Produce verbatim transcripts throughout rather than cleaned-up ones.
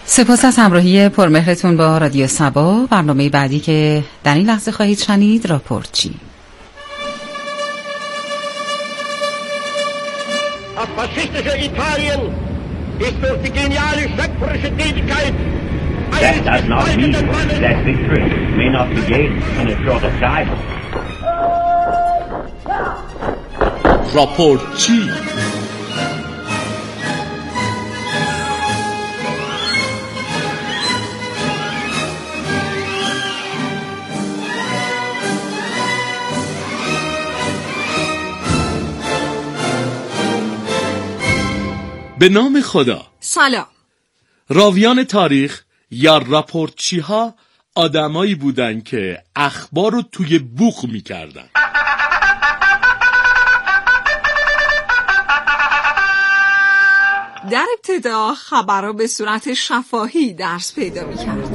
سپاس از همراهی پرمهرتون با رادیو سبا. برنامه بعدی که در این لحظه خواهید شنید راپورچی. Das faschistische Italien ist durch die geniale schöpferische Tätigkeit That does not mean that victory may not be gained in a short of time. راپورچی. به نام خدا. سلام. راویان تاریخ یا راپورچی ها آدمایی بودن که اخبار رو توی بوق میکردن. در ابتدا خبرها به صورت شفاهی درس پیدا میکرد.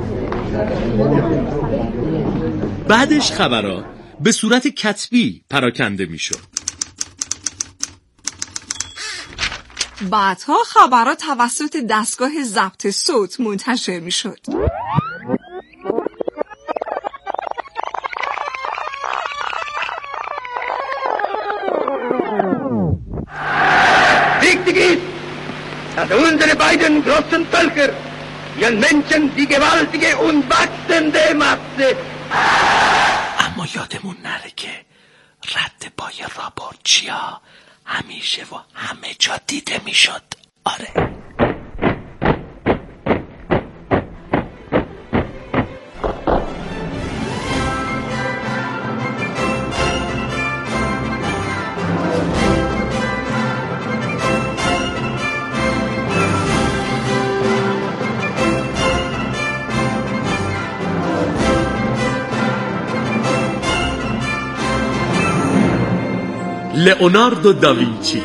بعدش خبرها به صورت کتبی پراکنده میشد. بعدها خبرها توسط دستگاه ضبط صوت منتشر میشد. Wichtig ist, dass unsere beiden großen Völker ihren Menschen die gewaltige und wachsende Masse. اما یادمون نره که رد پای راپورچیا همیشه و همه جا دیده میشد. آره. لئوناردو داوینچی.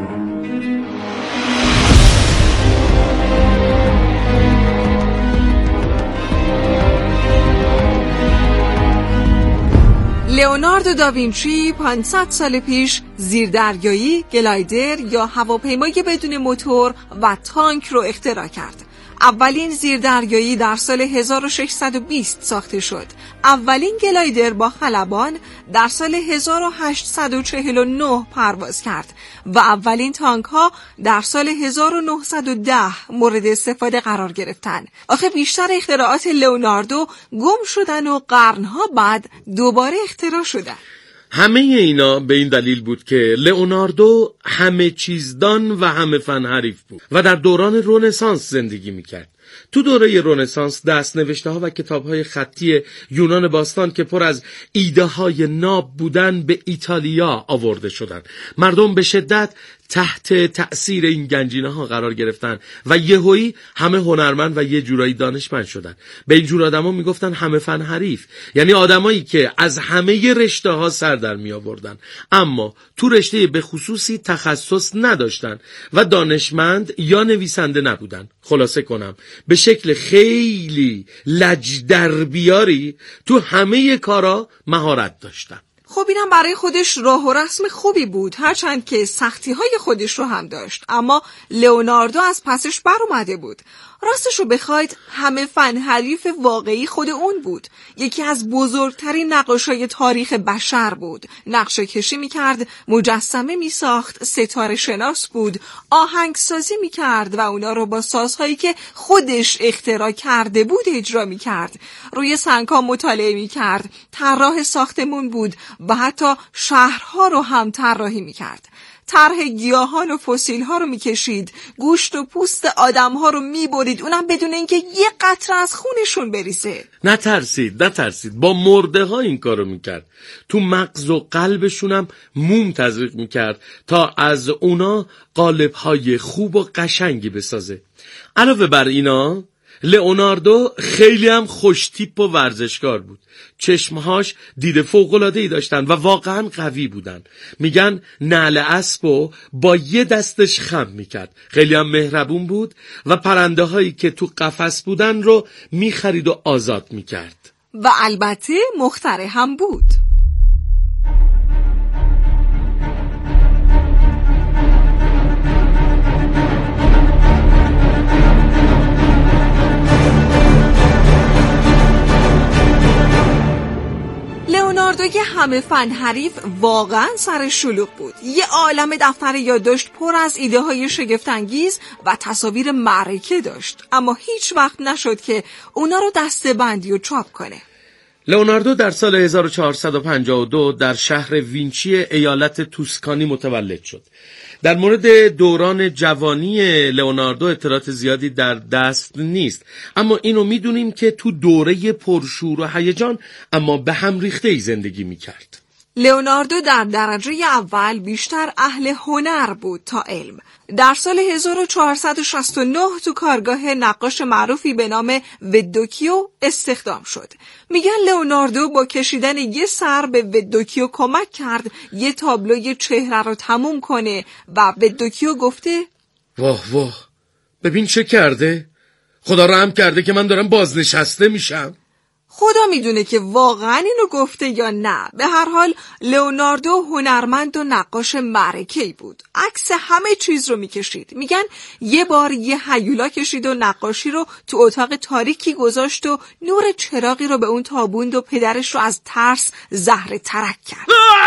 لئوناردو داوینچی پانصد سال پیش زیردریایی، گلایدر یا هواپیمای بدون موتور و تانک رو اختراع کرد. اولین زیردریایی در سال هزار و ششصد و بیست ساخته شد. اولین گلایدر با خلبان در سال هزار و هشتصد و چهل و نه پرواز کرد و اولین تانک ها در سال هزار و نهصد و ده مورد استفاده قرار گرفتن. آخه بیشتر اختراعات لئوناردو گم شدن و قرنها بعد دوباره اختراع شدن. همه اینا به این دلیل بود که لئوناردو همه چیزدان و همه فن حریف بود و در دوران رنسانس زندگی میکرد. تو دوره رنسانس دست‌نوشته ها و کتاب های خطی یونان باستان که پر از ایده های ناب بودن به ایتالیا آورده شدن. مردم به شدت تحت تأثیر این گنجینه ها قرار گرفتن و یهویی همه هنرمند و یه جورایی دانشمند شدن. به این جور آدما میگفتن همه فن حریف، یعنی آدمایی که از همه رشته ها سر در می آوردن اما تو رشته به خصوصی تخصص نداشتن و دانشمند یا نویسنده نبودن. خلاصه کنم به شکل خیلی لجدربیاری تو همه کارا مهارت داشتن. خب اینم برای خودش راه و رسم خوبی بود، هرچند که سختی های خودش رو هم داشت، اما لئوناردو از پسش بر اومده بود. راستش رو بخواید همه فن حریف واقعی خود اون بود. یکی از بزرگترین نقاشای تاریخ بشر بود. نقشه کشی میکرد، مجسمه میساخت، ستاره شناس بود، آهنگسازی میکرد و اونا رو با سازهایی که خودش اختراع کرده بود اجرا میکرد. روی سنگ‌ها مطالعه میکرد، طراح ساختمون بود و حتی شهرها رو هم طراحی میکرد. طرح گیاهان و فسیل‌ها رو میکشید، گوشت و پوست آدم‌ها رو میبرید، اونم بدون اینکه یه قطره از خونشون بریزه. نترسید نترسید با مرده ها این کارو میکرد. تو مغز و قلبشون هم موم تزریق میکرد تا از اونا قالب‌های خوب و قشنگی بسازه. علاوه بر اینا لئوناردو خیلی هم خوشتیپ و ورزشکار بود. چشمهاش دید فوق‌العاده‌ای داشتن و واقعا قوی بودن. میگن نعل اسبو با یه دستش خم میکرد. خیلی هم مهربون بود و پرنده هایی که تو قفس بودن رو میخرید و آزاد میکرد. و البته مخترع هم بود. همه فن حریف واقعا سر شلوغ بود. یه عالم دفتر یادداشت پر از ایده های شگفت‌انگیز و تصاویر معرکه داشت، اما هیچ وقت نشد که اونا رو دسته‌بندی و چاپ کنه. لئوناردو در سال هزار و چهارصد و پنجاه و دو در شهر وینچی ایالت توسکانی متولد شد. در مورد دوران جوانی لئوناردو اطلاعات زیادی در دست نیست، اما اینو میدونیم که تو دوره پرشور و هیجان اما به هم ریخته‌ای زندگی میکرد. لئوناردو در درجه اول بیشتر اهل هنر بود تا علم. در سال هزار و چهارصد و شصت و نه تو کارگاه نقاش معروفی به نام ودوکیو استخدام شد. میگن لئوناردو با کشیدن یه سر به ودوکیو کمک کرد یه تابلوی چهره رو تموم کنه و ودوکیو گفته واه واه، ببین چه کرده؟ خدا رحم کرده که من دارم بازنشسته میشم. خدا میدونه که واقعا اینو گفته یا نه. به هر حال لئوناردو هنرمند و نقاش معرکه‌ای بود. عکس همه چیز رو میکشید. میگن یه بار یه هیولا کشید و نقاشی رو تو اتاق تاریکی گذاشت و نور چراغی رو به اون تابوند و پدرش رو از ترس زهره ترک کرد.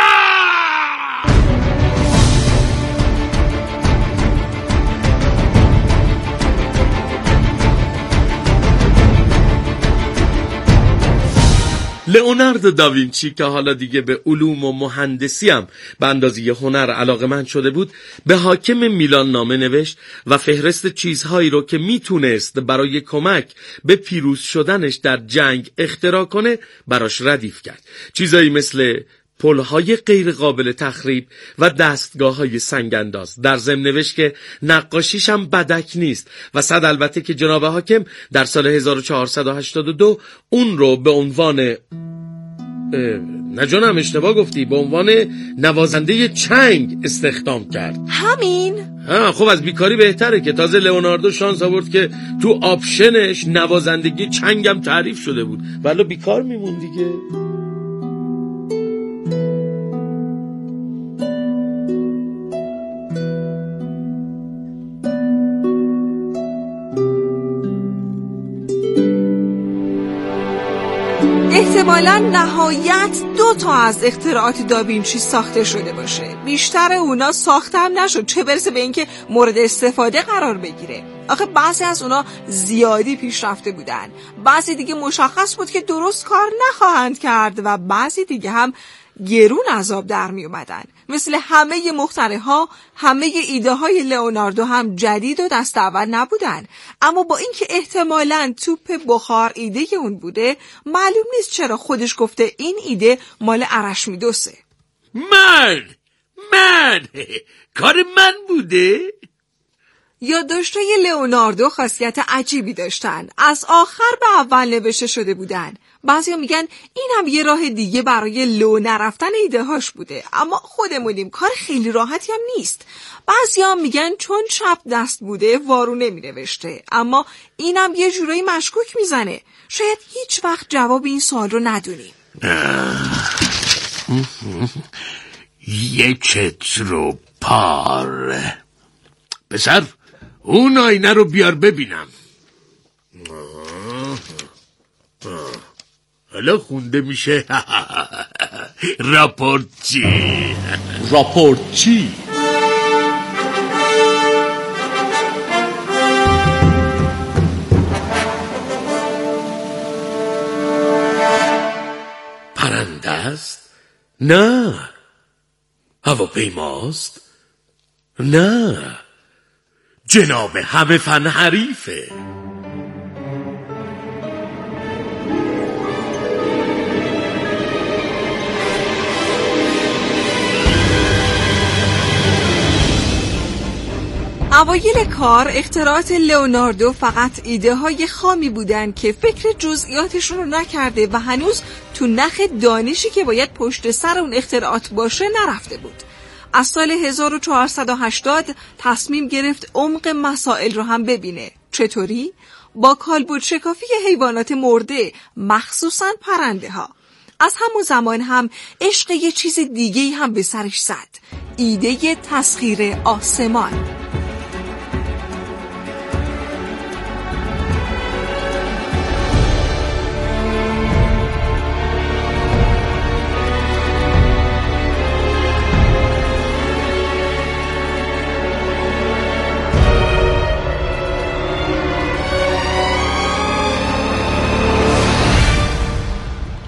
لئوناردو داوینچی که حالا دیگه به علوم و مهندسی هم به اندازه هنر علاقه‌مند شده بود، به حاکم میلان نامه نوشت و فهرست چیزهایی رو که میتونست برای کمک به پیروز شدنش در جنگ اختراع کنه براش ردیف کرد. چیزایی مثل پل‌های غیر قابل تخریب و دستگاه‌های سنگ‌انداز. در ضمن نوشت که نقاشیش هم بدک نیست و صد البته که جناب حاکم در سال هزار و چهارصد و هشتاد و دو اون رو به عنوان نه جانم اشتباه گفتی، به عنوان نوازنده چنگ استخدام کرد. همین؟ ها خب از بیکاری بهتره که تازه لئوناردو شانس آورد که تو آپشنش نوازندگی چنگم تعریف شده بود، ولی بیکار میمون دیگه. احتمالاً نهایت دو تا از اختراعات داوینچی ساخته شده باشه. بیشتر اونا ساخته هم نشد، چه برسه به اینکه مورد استفاده قرار بگیره. آخه بعضی از اونا زیادی پیشرفته بودن، بعضی دیگه مشخص بود که درست کار نخواهند کرد و بعضی دیگه هم گرون عذاب در می اومدن. مثل همه مخترع‌ها، همه ایده های لئوناردو هم جدید و دست اول نبودن، اما با اینکه احتمالاً توپ بخار ایده اون بوده، معلوم نیست چرا خودش گفته این ایده مال ارشمیدسه. من من کار من بوده؟ یادداشت‌های لئوناردو خاصیت عجیبی داشتن. از آخر به اول نوشته شده بودن. بعضیا میگن این هم یه راه دیگه برای لو نرفتن ایده هاش بوده، اما خودمونیم کار خیلی راحتی هم نیست. بعضیا میگن چون چپ دست بوده وارو نمینوشته، اما اینم یه جورایی مشکوک میزنه. شاید هیچ وقت جواب این سوال رو ندونیم. یه چترو پار. پسر اون آینه رو بیار ببینم. حالا خونده میشه. راپورت چی؟ راپورت چی؟ پرنده است؟ نه. هواپیماست؟ نه. جناب همه فن حریفه. اوایل کار اختراعات لئوناردو فقط ایده های خامی بودن که فکر جزئیاتشون رو نکرده و هنوز تو نخ دانشی که باید پشت سر اون اختراعات باشه نرفته بود. از سال هزار و چهارصد و هشتاد تصمیم گرفت عمق مسائل رو هم ببینه. چطوری؟ با کالبد شکافی حیوانات مرده، مخصوصاً پرنده ها. از همون زمان هم عشق یه چیز دیگه‌ای هم به سرش زد. ایده تسخیر آسمان.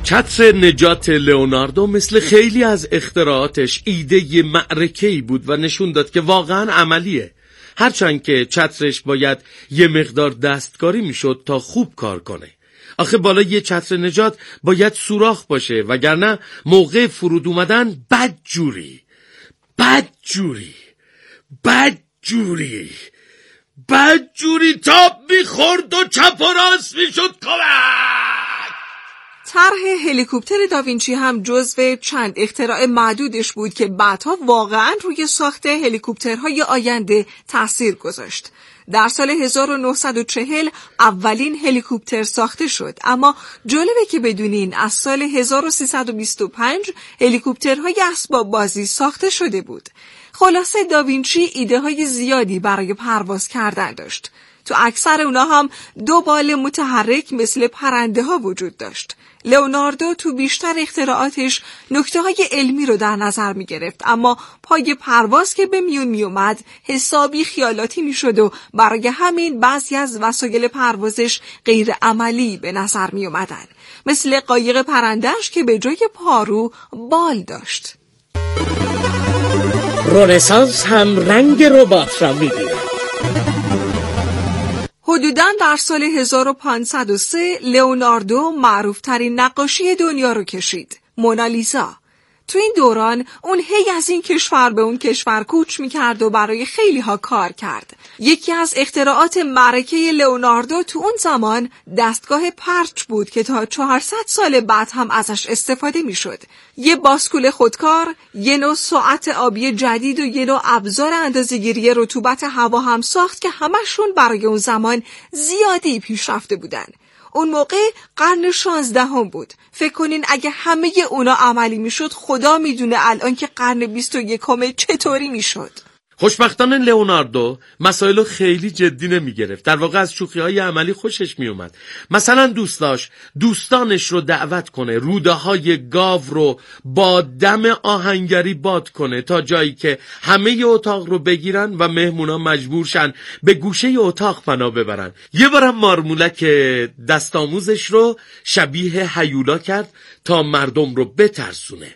چتر نجات لئوناردو مثل خیلی از اختراعاتش ایده معرکه‌ای بود و نشون داد که واقعا عملیه. هرچند که چترش باید یه مقدار دستکاری میشد تا خوب کار کنه. آخه بالا یه چتر نجات باید سوراخ باشه، وگرنه موقع فرود اومدن بد جوری بد جوری بد جوری بد جوری تاب میخورد و چپ و راست میشد. کمک! طرح هلیکوپتر داوینچی هم جزو چند اختراع معدودش بود که بعدها واقعاً روی ساخت هلیکوپترهای آینده تأثیر گذاشت. در سال هزار و نهصد و چهل اولین هلیکوپتر ساخته شد، اما جالبه که بدونین از سال هزار و سیصد و بیست و پنج هلیکوپترهای اسباب بازی ساخته شده بود. خلاصه داوینچی ایده های زیادی برای پرواز کردن داشت. تو اکثر اونا هم دو بال متحرک مثل پرنده ها وجود داشت. لئوناردو تو بیشتر اختراعاتش نکته های علمی رو در نظر می گرفت، اما پای پرواز که به میون می اومد حسابی خیالاتی می شد و برای همین بعضی از وسایل پروازش غیر عملی به نظر می اومدن، مثل قایق پرندهش که به جای پارو بال داشت. رنسانس هم رنگ ربات را می بیند. حدوداً در سال هزار و پانصد و سه لئوناردو معروفترین نقاشی دنیا رو کشید، مونالیزا. تو این دوران اون هی از این کشور به اون کشور کوچ میکرد و برای خیلی ها کار کرد. یکی از اختراعات معرکه لئوناردو تو اون زمان دستگاه پرچ بود که تا چهارصد سال بعد هم ازش استفاده میشد. یه باسکول خودکار، یه نوع ساعت آبی جدید و یه نوع ابزار اندازه‌گیری رطوبت هوا هم ساخت که همشون برای اون زمان زیادی پیشرفته بودن. اون موقع قرن شانزدهم بود. فکر کنین اگه همه اونا عملی میشد، خدا میدونه الان که قرن بیست و یکم چطوری میشد. خوشبختانه لئوناردو مسائل خیلی جدی نمی گرفت. در واقع از شوخی‌های عملی خوشش می اومد. مثلا دوست داشت دوستانش رو دعوت کنه روده های گاو رو با دم آهنگری باد کنه تا جایی که همه اتاق رو بگیرن و مهمونا مجبور شن به گوشه اتاق پناه ببرن. یه بارم مارمولک دستاموزش رو شبیه هیولا کرد تا مردم رو بترسونه.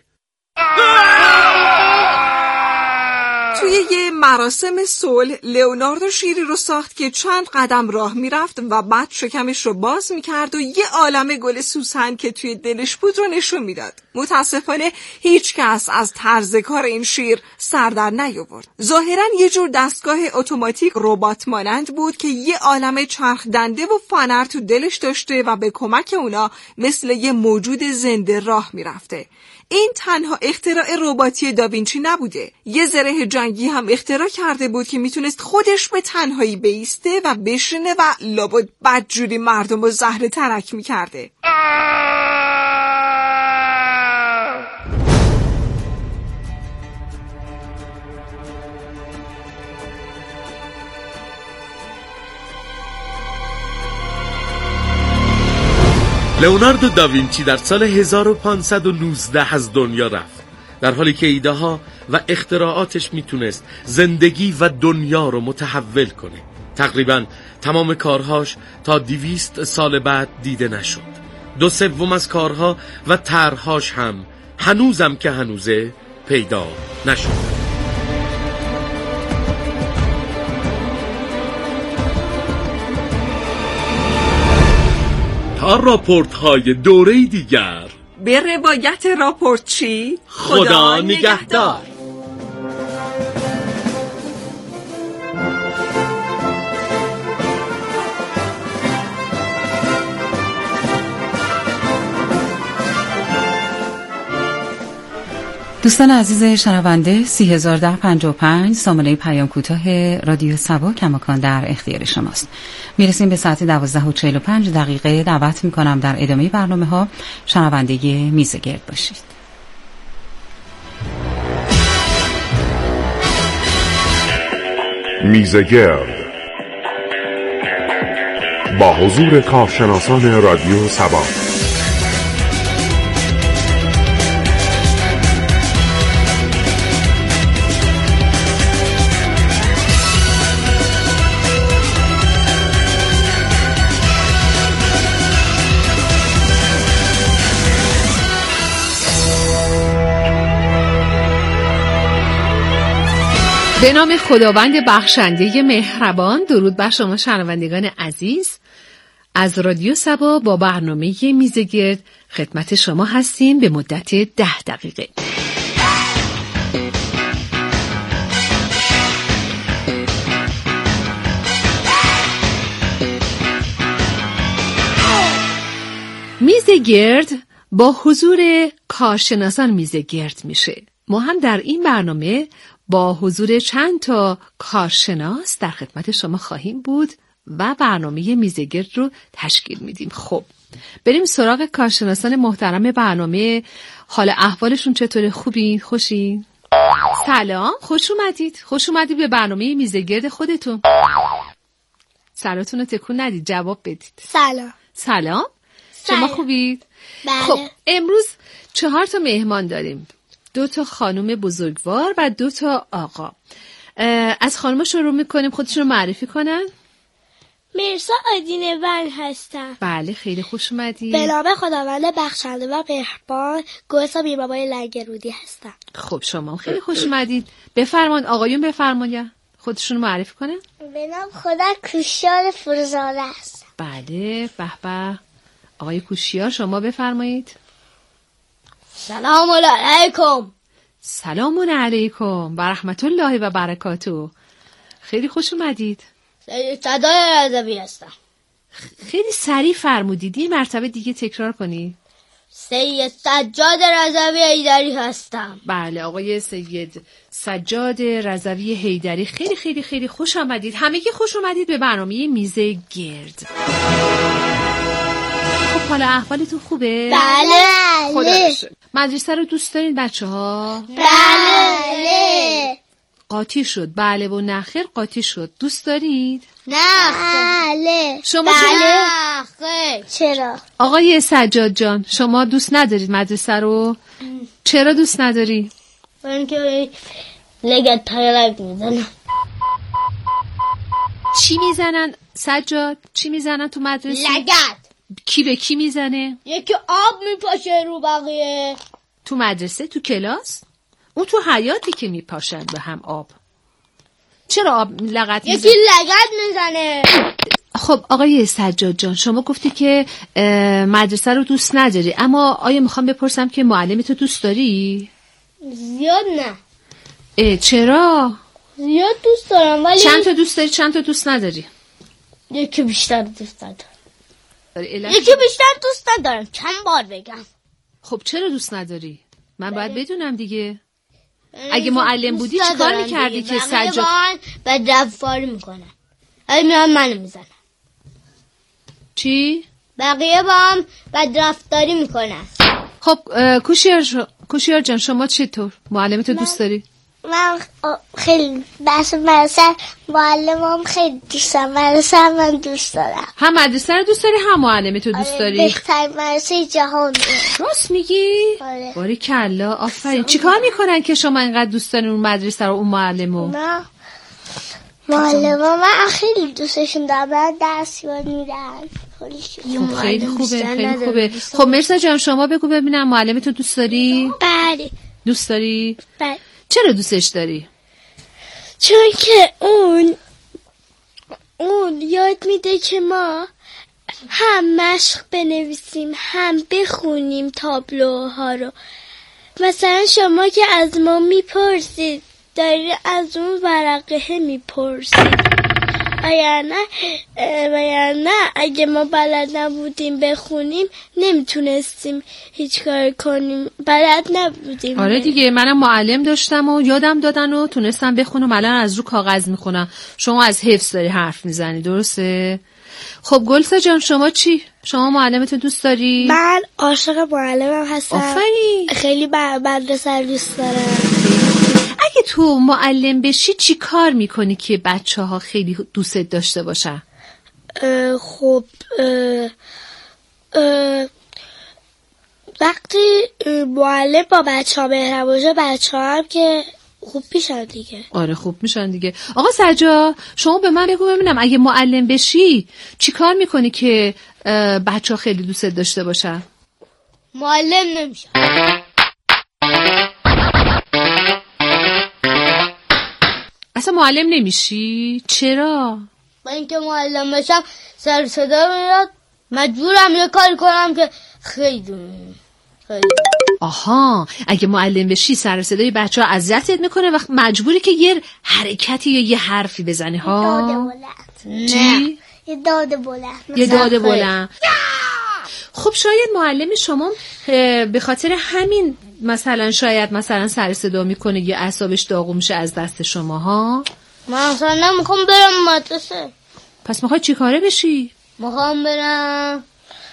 توی یه مراسم صلح لئوناردو شیری رو ساخت که چند قدم راه میرفت و بعد شکمش رو باز میکرد و یه عالمه گل سوسن که توی دلش بود رو نشون میداد. متاسفانه هیچ کس از طرز کار این شیر سر در نیاورد. ظاهراً یه جور دستگاه اتوماتیک ربات مانند بود که یه عالمه چرخ دنده و فنر تو دلش داشته و به کمک اونا مثل یه موجود زنده راه میرفته. این تنها اختراع رباتی داوینچی نبوده. یه زره جنگی هم اختراع کرده بود که میتونست خودش به تنهایی بیسته و بشینه و لابد بدجوری مردم رو زهر ترک میکرده. لئوناردو داوینچی در سال هزار و پانصد و نوزده از دنیا رفت، در حالی که ایده ها و اختراعاتش میتونست زندگی و دنیا رو متحول کنه. تقریبا تمام کارهاش تا دویست سال بعد دیده نشد. دو سوم از کارها و طرحهاش هم هنوزم که هنوزه پیدا نشد. تا راپورت های دوره دیگر به روایت راپورتچی خدا, خدا نگهدار. دوستان عزیز شنونده، سی هزار ده پنجاه و پنج سامانه پیام کوتاه رادیو سبا کماکان در اختیار شماست. میرسیم به ساعت دوازده و چهل و پنج دقیقه. دعوت میکنم در ادامه برنامه ها شنونده میزگرد باشید. میزگرد با حضور کارشناسان رادیو سبا. به نام خداوند بخشنده مهربان. درود بر شما شنوندگان عزیز. از رادیو سبا با برنامه میزگرد خدمت شما هستیم به مدت ده دقیقه. میزگرد با حضور کارشناسان میزگرد میشه. ما هم در این برنامه با حضور چند تا کارشناس در خدمت شما خواهیم بود و برنامه میزگرد رو تشکیل میدیم. خب بریم سراغ کارشناسان محترم برنامه. حال احوالشون چطوره؟ خوبین؟ خوشین؟ سلام، خوش اومدید. خوش اومدید به برنامه میزگرد خودتون. سراتون رو تکون ندید، جواب بدید. سلام. سلام. شما خوبید؟ بله. خب امروز چهار تا مهمان داریم. دو تا خانم بزرگوار و دو تا آقا. از خانم‌ها شروع می‌کنیم، خودشون رو معرفی کنن. مرسا آدینه ون هستم. بله، خیلی خوش اومدید. به نام خداوند بخشنده و مهربان، گوسا بی بابای لنگرودی هستم. خب شما خیلی خوش اومدید. بفرمایید آقایون، بفرمایید خودشون رو معرفی کنن. به نام خدا کوشیار فروزاده است. بله، به به. آقای کوشیار شما بفرمایید. سلام علیکم. سلام علیکم و رحمت الله و برکاته. خیلی خوش اومدید. سید سجاد رضوی هستم. خیلی سریع فرمودید، یه مرتبه دیگه تکرار کنید. سید سجاد رضوی حیدری هستم. بله، آقای سید سجاد رضوی حیدری. خیلی خیلی خیلی خوش آمدید. همگی خوش آمدید به برنامه میزه گرد. خب حالا احوالتون خوبه؟ بله. خدا رو شکر. مدرسه رو دوست دارین بچه ها؟ بله. قاطی شد. بله و نخیر قاطی شد. دوست دارید؟ نه. بله. شما بله. چرا؟ آقای سجاد جان شما دوست ندارید مدرسه رو؟ چرا دوست نداری؟ من که لگت پایلک میزنن. چی میزنن سجاد؟ چی میزنن تو مدرسه؟ لگت. کی به کی میزنه؟ یکی آب میپاشه رو بقیه. تو مدرسه؟ تو کلاس؟ اون تو حیاتی که میپاشن به هم آب. چرا آب لغت میزنه؟ یکی لگت میزنه. خب آقای سجاد جان شما گفتی که مدرسه رو دوست نداری، اما آیا میخوام بپرسم که معلمتو دوست داری؟ زیاد نه. اه چرا؟ زیاد دوست دارم ولی چند تا دوست داری چند تا دوست نداری؟ یکی بیشتر دوست ندارم. علت... یکی بیشتر دوست ندارم. چند بار بگم؟ خب چرا دوست نداری؟ من باید بدونم دیگه. اگه معلم بودی چی کار میکردی که سجاد بعد رفتاری میکنن؟ اگه میان منو میزنن. چی؟ بقیه با هم بعد رفتاری میکنن. خب کوشیار ش... کوشیار جان شما چطور؟ معلمتو دوست داری؟ من خیلی بس مدرسه معلمم خیلی دوست دارم. مدرسه من دوست دارم. هم مدرسه رو دوست داری هم معلمتو دوست داری؟ بهترین مدرسه جهان. راست میگی؟ آره. باریکلا آفرین. چیکار میکنن که شما اینقدر دوست دارین اون مدرسه رو اون معلمو؟ نه معلمم من خیلی دوستشون دارم. من درس یاد میدن. خب خیلی خوبه خیلی خوبه. خب مرسا جان شما بگو ببینم معلمتو دوست داری؟ بله. دوست داری؟ بله. چرا دوستش داری؟ چون که اون اون یاد میده که ما هم مشق بنویسیم هم بخونیم تابلوها رو. مثلا شما که از ما میپرسید داری از اون ورقه میپرسید. وگرنه وگرنه اگه ما بلد نبودیم بخونیم نمیتونستیم هیچ کار کنیم. بلد نبودیم. آره دیگه منم معلم داشتم و یادم دادن و تونستم بخونم. الان از رو کاغذ میخونم. شما از حفظ داری حرف میزنی درسته؟ خب گلسا جان شما چی؟ شما معلمتو دوست داری؟ من عاشق معلمم هستم. آفرین. خیلی مدرسه دوست دارم. اگه تو معلم بشی چی کار میکنی که بچه ها خیلی دوست داشته باشن؟ خب اه اه وقتی معلم با بچه ها مهربان باشه بچه ها هم که خوب میشن دیگه. آره خوب میشن دیگه. آقا سجا شما به من بگو ببینم اگه معلم بشی چی کار میکنی که بچه ها خیلی دوست داشته باشن؟ معلم نمیشم. اصلا معلم نمیشی؟ چرا؟ با اینکه معلم بشم سر صدا میاد، مجبورم یه کاری کنم که خیلی خیلی. آها، اگه معلم بشی سر صدای بچه‌ها اذیتت میکنه و مجبوری که یه حرکتی یا یه حرفی بزنی ها. داده بلند. چی؟ یه داده بلند. یه داده بلند. خب شاید معلم شما به خاطر همین مثلا شاید مثلا سر صدا میکنه یه اعصابش داغون میشه از دست شما ها. من اصلا نمیخوام برم مدرسه. پس میخوای چی کاره بشی؟ میخوام برم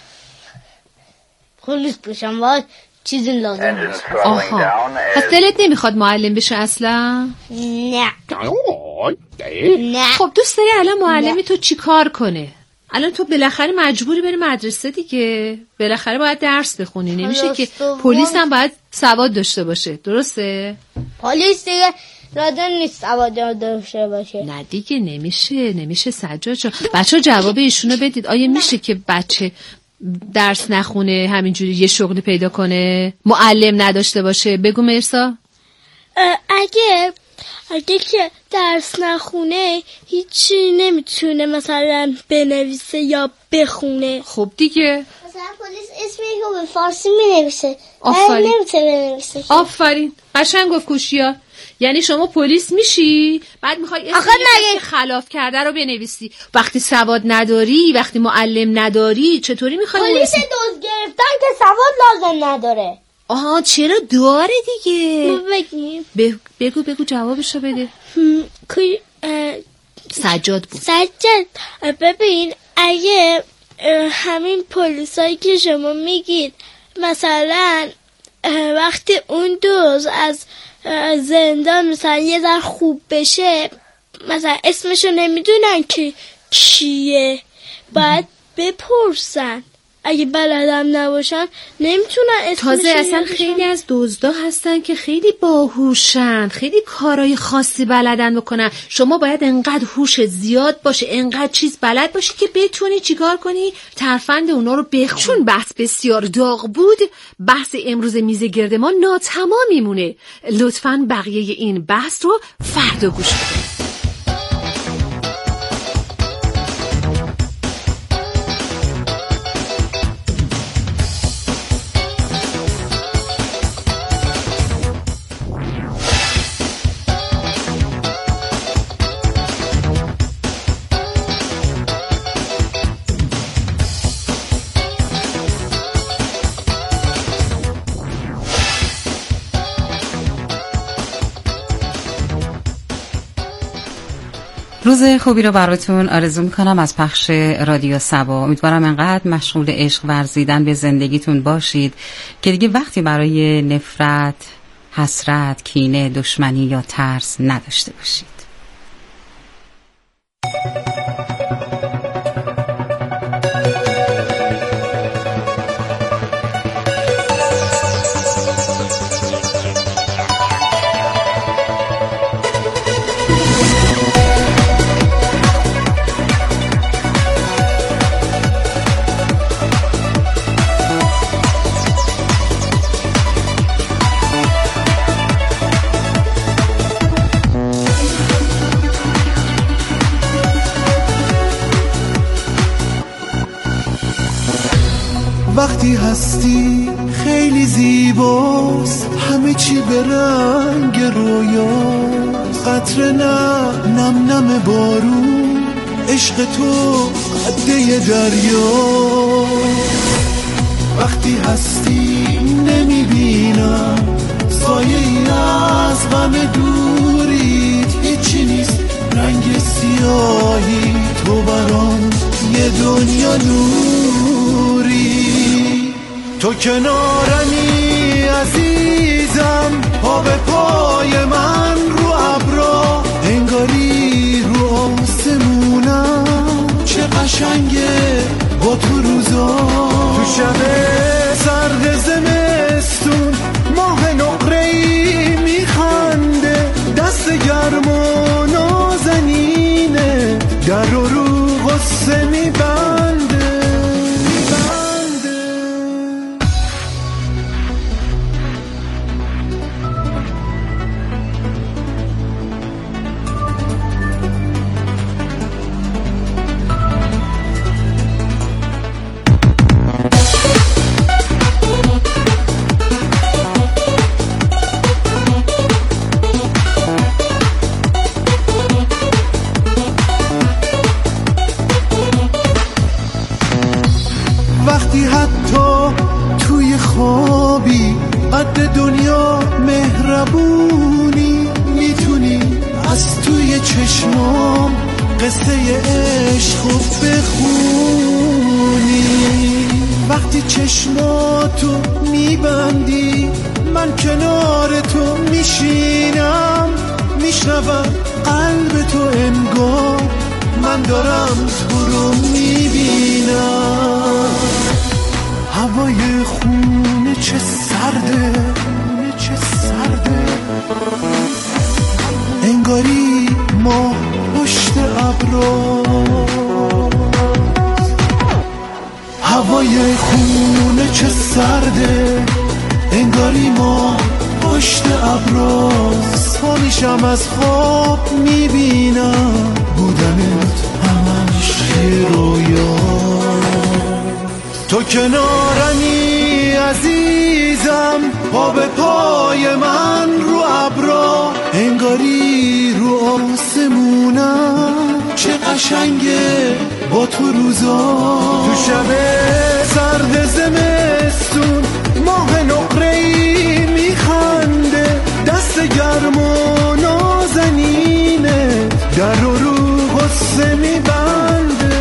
پلیس بشم و چیزی لازم نیست. آها، پس دلت نمیخواد معلم بشه اصلا؟ نه نه. خب دوست داری الان معلمی تو چی کار کنه؟ الان تو بالاخره مجبوری بری مدرسه دیگه، بالاخره باید درس بخونی، نمیشه که پلیس هم باید سواد داشته باشه، درسته؟ پلیس دیگه لازم نیست سواد داشته باشه. نه دیگه نمیشه، نمیشه سجاد جان. بچه جواب ایشونو بدید، آیا میشه که بچه درس نخونه همینجوری یه شغلی پیدا کنه، معلم نداشته باشه؟ بگو مرسا. اگه اگه که درس نخونه هیچی نمیتونه مثلا بنویسه یا بخونه. خب دیگه مثلا پلیس اسمی که به فارسی مینویسه آفرین نمیتونه بنویسه. آفرین، قشنگ گفت کوشیا. یعنی شما پلیس میشی بعد میخوای اسمی که خلاف کرده رو بنویسی، وقتی سواد نداری، وقتی معلم نداری، چطوری میخوای پلیس دزد گرفتن که سواد لازم نداره. آها چرا داره دیگه؟ بگیم بگو بگو جوابشو بده. سجاد بود. سجاد ببین، اگه همین پلیسایی که شما میگید مثلا وقتی اون دوز از زندان مثلا یه ذره خوب بشه، مثلا اسمشو نمیدونن که کیه، باید بپرسن. اگه بلدم نباشن نمیتونن اسمشو. تازه اصلا خیلی از دزدا هستن که خیلی باهوشن، خیلی کارهای خاصی بلدن بکنن. شما باید انقدر هوش زیاد باشه، انقدر چیز بلد باشی که بتونی چیکار کنی؟ ترفند اونا رو بخون. چون بحث بسیار داغ بود، بحث امروز میز گرد ما ناتمام میمونه. لطفاً بقیه این بحث رو فردا گوش کنید. روز خوبی رو براتون آرزو میکنم از پخش رادیو سبا. امیدوارم انقدر مشغول عشق ورزیدن به زندگیتون باشید که دیگه وقتی برای نفرت، حسرت، کینه، دشمنی یا ترس نداشته باشید. وقتی هستی خیلی زیباست، همه چی به رنگ رویاست، قطره نه نم نم بارون، عشق تو قده دریا. وقتی هستی نمیبینم سایه ای از غم دوریت، هیچی نیست رنگ سیاهی، تو برام یه دنیا نوری. تو کنارمی عزیزم، پا به پای من رو ابرا، انگاری رو آسمونم، چه قشنگه با تو روزا. تو شب سرد زمستون ماه نقره‌ای میخنده، دست گرم و نازنینه، در رو رو غصه میبنده. وقتی حتی توی خوابی قد دنیا مهربونی، میتونی از توی چشمام قصه عشقو بخونی. وقتی چشماتو میبندی من کنار تو میشینم، میشنوم قلب تو انگار من دارم تو رو میبینم. هوای خونه چه سرده، چه سرده، انگاری ما پشت ابرا. هوای خونه چه سرده، انگاری ما پشت ابراست. پا میشم از خواب میبینم بودنت همش یه رویا. تو کنارمی عزیزم، پا به پای من رو ابرا، انگاری رو آسمونم. چه قشنگه با تو روزا، تو شب سرد زمستون ماه نقره‌ای میخنده، دست گرم و نازنینه در رو رو غصه میبنده.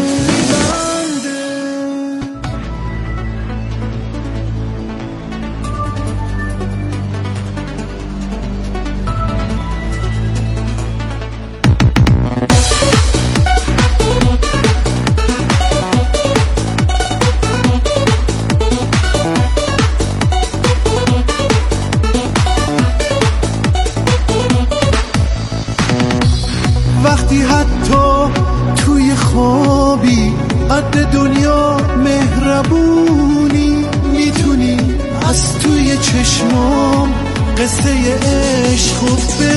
وقتی حتی توی خوابی قد دنیا مهربونی، میتونی از توی چشمام قصه عشقو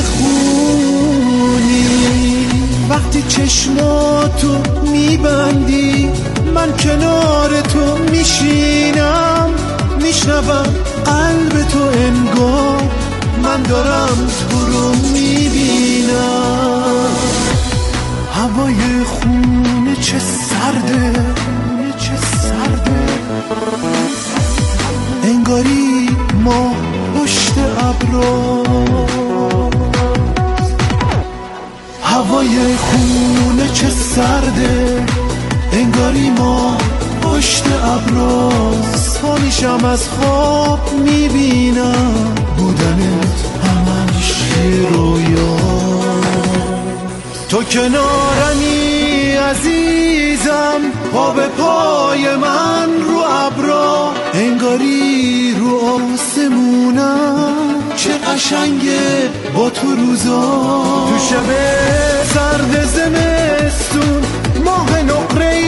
بخونی. وقتی چشماتو میبندی من کنار تو میشینم، میشنوم قلب تو انگار من دارم تو رو میبینم. هوای خونه چه سرده، چه سرده، انگاری ما پشت ابرا. هوای خونه چه سرده، انگاری ما پشت ابراست. پا میشم از خواب میبینم بودنت همش یه رویا. تو کنارمی عزیزم، پا به پای من رو ابرا، انگاری رو آسمونم. چه قشنگه با تو روزا، تو شب سرد زمستون ماه نقره‌ای